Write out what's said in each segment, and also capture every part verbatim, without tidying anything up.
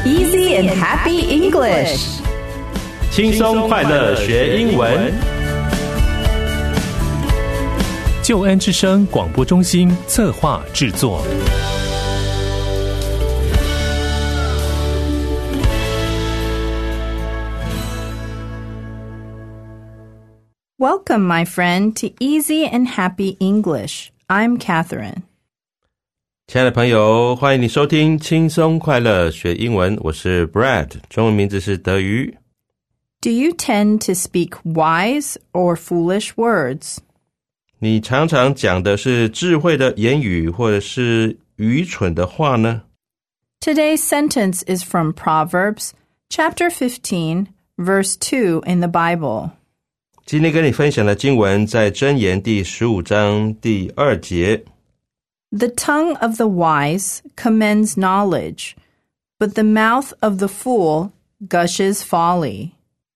Easy and happy English. 轻松快乐学英文。 救恩之声广播中心策划制作。 Welcome, my friend, to Easy and Happy English. I'm Catherine. 亲爱的朋友，欢迎你收听轻松快乐学英文，我是 Brad， 中文名字是德瑜。 Do you tend to speak wise or foolish words? 你常常讲的是智慧的言语，或者是愚蠢的话呢？ Today's sentence is from Proverbs, chapter fifteen, verse two in the Bible. 今天跟你分享的经文在箴言第十五章第二节。 The tongue of the wise commends knowledge, but the mouth of the fool gushes folly.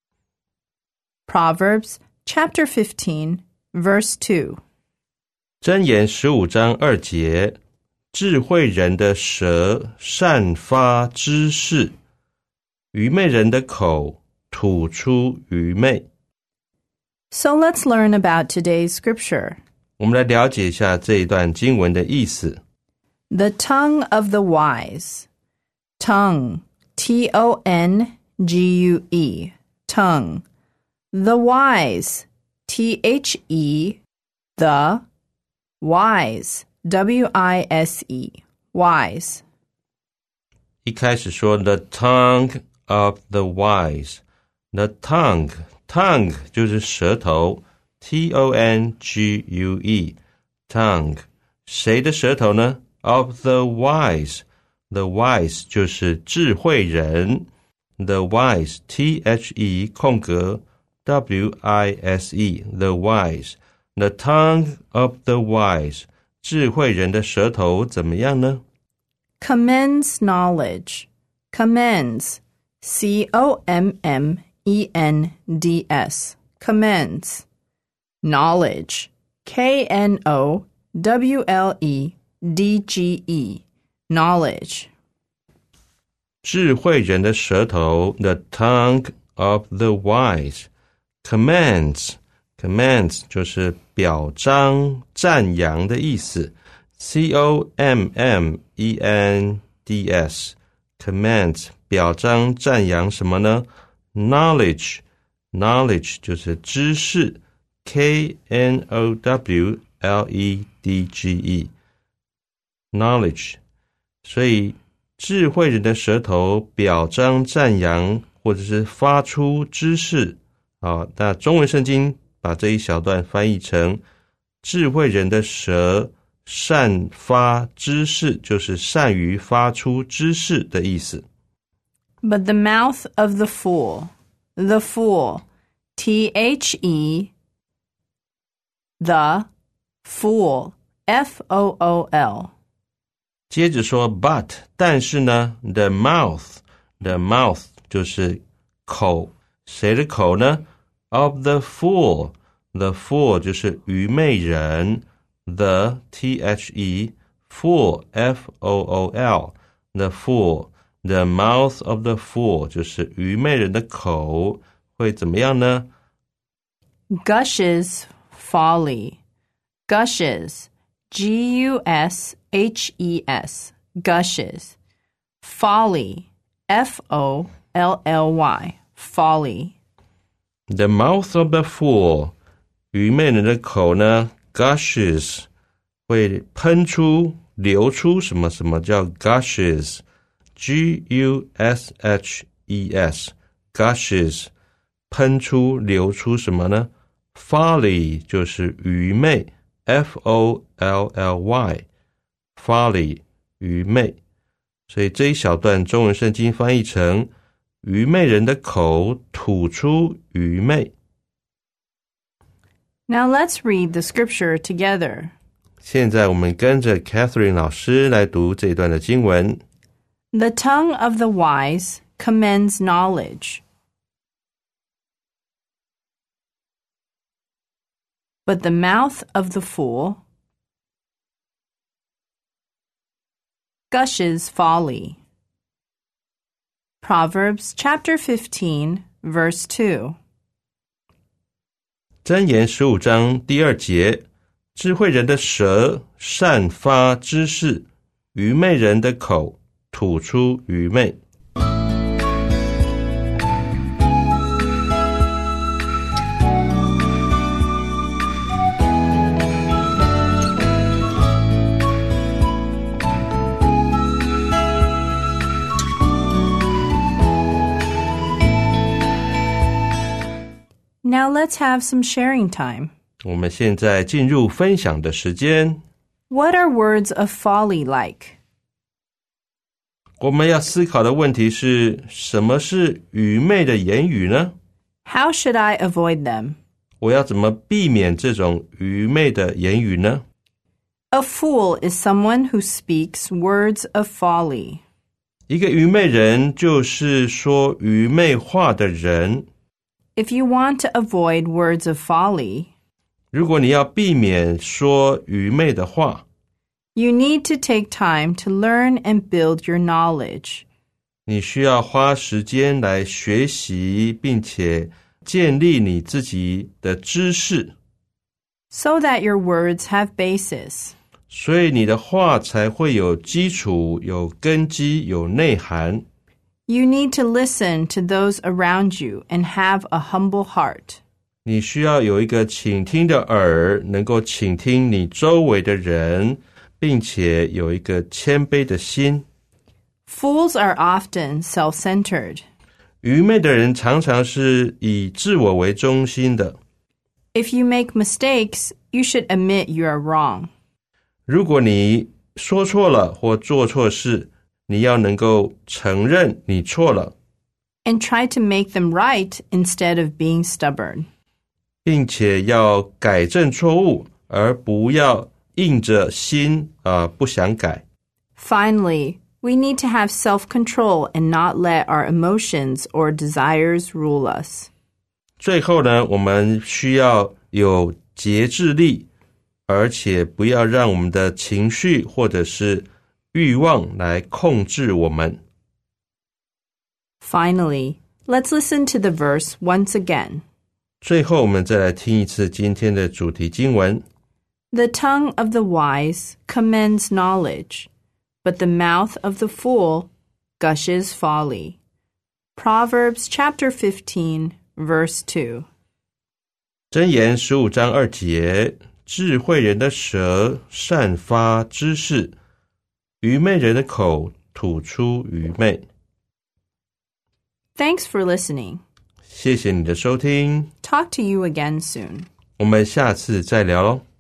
Proverbs, chapter fifteen, verse two. 箴言十五章二节，智慧人的舌散发知识，愚昧人的口吐出愚昧。 So let's learn about today's scripture. 我们来了解一下这一段经文的意思。 The tongue of the wise. Tongue, T O N G U E, tongue. The wise, T H E, the, wise, W I S E, wise. 一开始说 the tongue of the wise. The tongue, tongue 就是舌头 T O N G U E, tongue. 谁的舌头呢？ Of the wise. The wise 就是智慧人 The wise, T H E 空格W I S E, the wise. The tongue of the wise. 智慧人的舌头怎么样呢？ Commends knowledge. Commends. C O M M E N D S. Commends. Knowledge. K N O W L E D G E. Knowledge. 智慧人的舌头 The tongue of the wise. Commands. Commands 就是表彰赞扬的意思 C O M M E N D S. Commands 表彰赞扬什么呢？ Knowledge. Knowledge 就是知识 K N O W L E D G E. Knowledge. 所以智慧人的舌头表彰赞扬或者是发出知识。好，那中文圣经把这一小段翻译成智慧人的舌散发知识，就是善于发出知识的意思。 But the mouth of the fool, the fool, T H E, the, fool, F O O L. 接着说 but 但是呢 the mouth, the mouth 就是口，谁的口呢？ Of the fool, the fool 就是愚昧人 The, T H E, fool, F O O L, the fool, the mouth of the fool 就是愚昧人的口会怎么样呢？ Gushes folly. Gushes, G U S H E S, gushes. Folly, F O L L Y, folly. The mouth of the fool, 愚昧人的口呢 gushes 会喷出流出什么什么叫 gushes G U S H E S gushes 喷出流出什么呢？ folly 就是愚昧 F O L L Y folly 愚昧。所以这一小段中文圣经翻译成愚昧人的口吐出愚昧。 Now let's read the scripture together. 现在我们跟着 Catherine 老师来读这一段的经文。 The tongue of the wise commends knowledge, but the mouth of the fool gushes folly. Proverbs chapter fifteen, verse two. 箴言十五章第二节，智慧人的舌散发知识，愚昧人的口吐出愚昧。 Now let's have some sharing time. 我们现在进入分享的时间。 What are words of folly like? 我们要思考的问题是，什么是愚昧的言语呢？ How should I avoid them? 我要怎么避免这种愚昧的言语呢？ A fool is someone who speaks words of folly. 一个愚昧人就是说愚昧话的人。 If you want to avoid words of folly, 如果你要避免说愚昧的话， you need to take time to learn and build your knowledge. 你需要花时间来学习，并且建立你自己的知识， So that your words have basis. 所以你的话才会有基础、有根基、有内涵。 You need to listen to those around you and have a humble heart. 你需要有一个倾听的耳，能够倾听你周围的人，并且有一个谦卑的心。 Fools are often self-centered. 愚昧的人常常是以自我为中心的。 If you make mistakes, you should admit you are wrong. 如果你说错了或做错事，你要能够承认你错了， And try to make them right instead of being stubborn. 并且要改正错误，而不要硬着心啊、呃、不想改。 Finally, we need to have self-control and not let our emotions or desires rule us. 最后呢，我们需要有节制力，而且不要让我们的情绪或者是欲望来控制我们。 Finally, let's listen to the verse once again. 最后我们再来听一次今天的主题经文。 The tongue of the wise commends knowledge, but the mouth of the fool gushes folly. Proverbs chapter fifteen, verse two. 箴言十五章二节，智慧人的舌散发知识，愚昧人的口吐出愚昧。 Thanks for listening. 谢谢你的收听， Talk to you again soon. 我们下次再聊咯。